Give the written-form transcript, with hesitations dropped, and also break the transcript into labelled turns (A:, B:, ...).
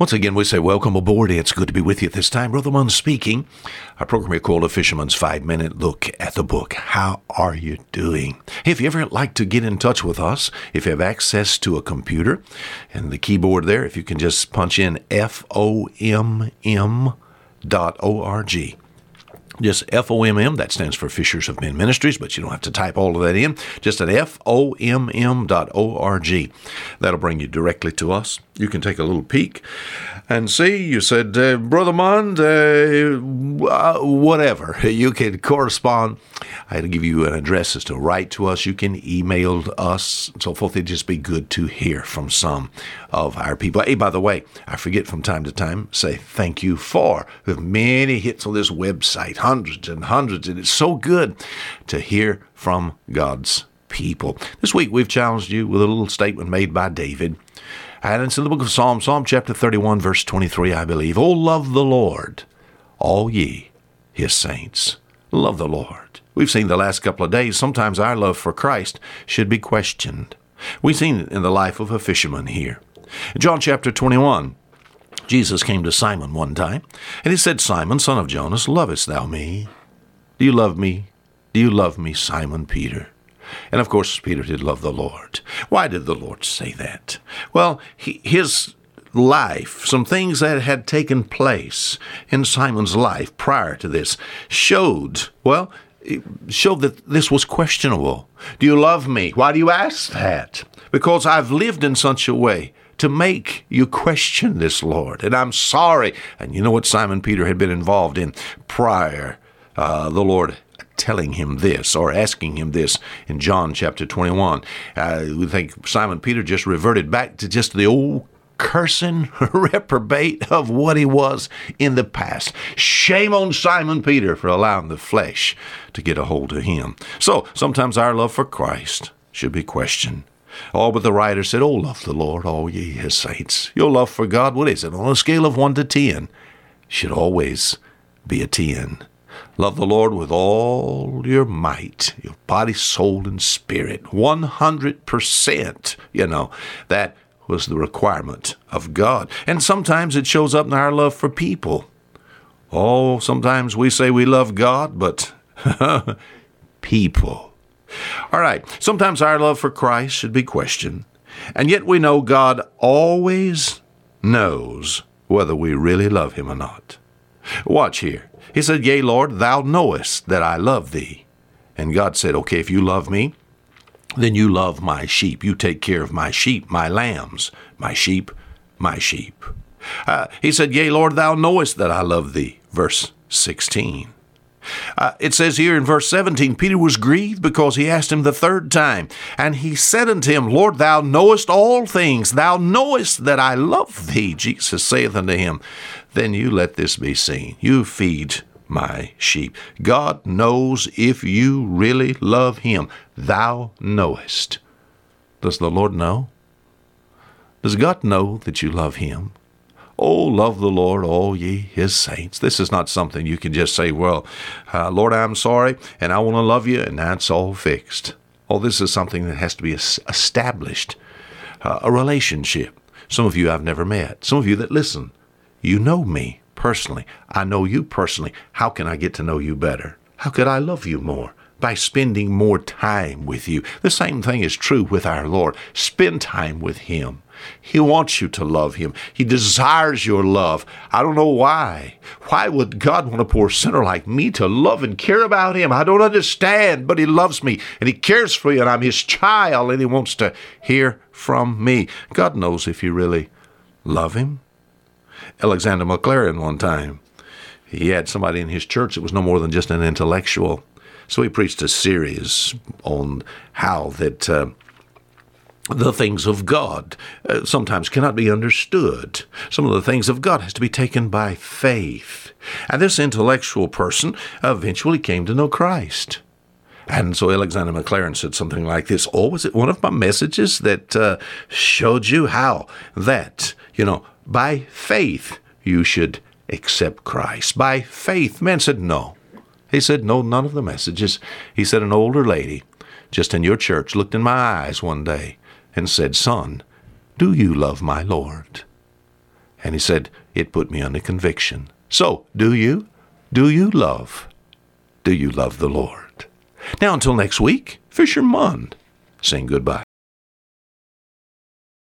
A: Once again, we say welcome aboard. It's good to be with you at this time. Brother Munn speaking. Our program here called A Fisherman's 5-Minute Look at the Book. How are you doing? Hey, if you ever like to get in touch with us, if you have access to a computer and the keyboard there, if you can just punch in FOMM.org. Just FOMM, that stands for Fishers of Men Ministries, but you don't have to type all of that in. Just at FOMM.org. That'll bring you directly to us. You can take a little peek and see. You said, Brother Mund, whatever. You can correspond. I had to give you an address as to write to us. You can email us and so forth. It'd just be good to hear from some of our people. Hey, by the way, I forget from time to time, say thank you for. We have many hits on this website, hundreds and hundreds, and it's so good to hear from God's people. This week we've challenged you with a little statement made by David. And it's in the book of Psalm chapter 31, verse 23, I believe. Oh, love the Lord, all ye his saints. Love the Lord. We've seen the last couple of days, sometimes our love for Christ should be questioned. We've seen it in the life of a fisherman here. In John chapter 21, Jesus came to Simon one time, and he said, Simon, son of Jonas, lovest thou me? Do you love me? Do you love me, Simon Peter? And of course, Peter did love the Lord. Why did the Lord say that? Well, his life, some things that had taken place in Simon's life prior to this showed that this was questionable. Do you love me? Why do you ask that? Because I've lived in such a way to make you question this, Lord, and I'm sorry. And you know what Simon Peter had been involved in prior, the Lord telling him this or asking him this in John chapter 21. We think Simon Peter just reverted back to just the old cursing reprobate of what he was in the past. Shame on Simon Peter for allowing the flesh to get a hold of him. So sometimes our love for Christ should be questioned. Oh, but the writer said, oh, love the Lord, all ye his saints. Your love for God, what is it? On a scale of 1 to 10, should always be a 10. Love the Lord with all your might, your body, soul, and spirit. 100%, that was the requirement of God. And sometimes it shows up in our love for people. Oh, sometimes we say we love God, but people. All right, sometimes our love for Christ should be questioned. And yet we know God always knows whether we really love him or not. Watch here. He said, yea, Lord, thou knowest that I love thee. And God said, okay, if you love me, then you love my sheep. You take care of my sheep, my lambs, my sheep, my sheep. He said, yea, Lord, thou knowest that I love thee. Verse 16. It says here in verse 17, Peter was grieved because he asked him the third time. And he said unto him, Lord, thou knowest all things. Thou knowest that I love thee. Jesus saith unto him, then you let this be seen. You feed my sheep. God knows if you really love him. Thou knowest. Does the Lord know? Does God know that you love him? Oh, love the Lord, all ye his saints. This is not something you can just say, well, Lord, I'm sorry, and I want to love you, and that's all fixed. Oh, this is something that has to be established, a relationship. Some of you I've never met. Some of you that listen, you know me personally. I know you personally. How can I get to know you better? How could I love you more? By spending more time with you. The same thing is true with our Lord. Spend time with him. He wants you to love him. He desires your love. I don't know why. Why would God want a poor sinner like me to love and care about him? I don't understand, but he loves me, and he cares for you, and I'm his child, and he wants to hear from me. God knows if you really love him. Alexander McLaren one time, he had somebody in his church that was no more than just an intellectual. So he preached a series on how that the things of God sometimes cannot be understood. Some of the things of God has to be taken by faith. And this intellectual person eventually came to know Christ. And so Alexander McLaren said something like this, oh, was it one of my messages that showed you how that, by faith you should accept Christ? By faith. Man said, no. He said, no, none of the messages. He said, an older lady just in your church looked in my eyes one day and said, son, do you love my Lord? And he said, it put me under conviction. So, do you? Do you love? Do you love the Lord? Now, until next week, Fisher Munn saying goodbye.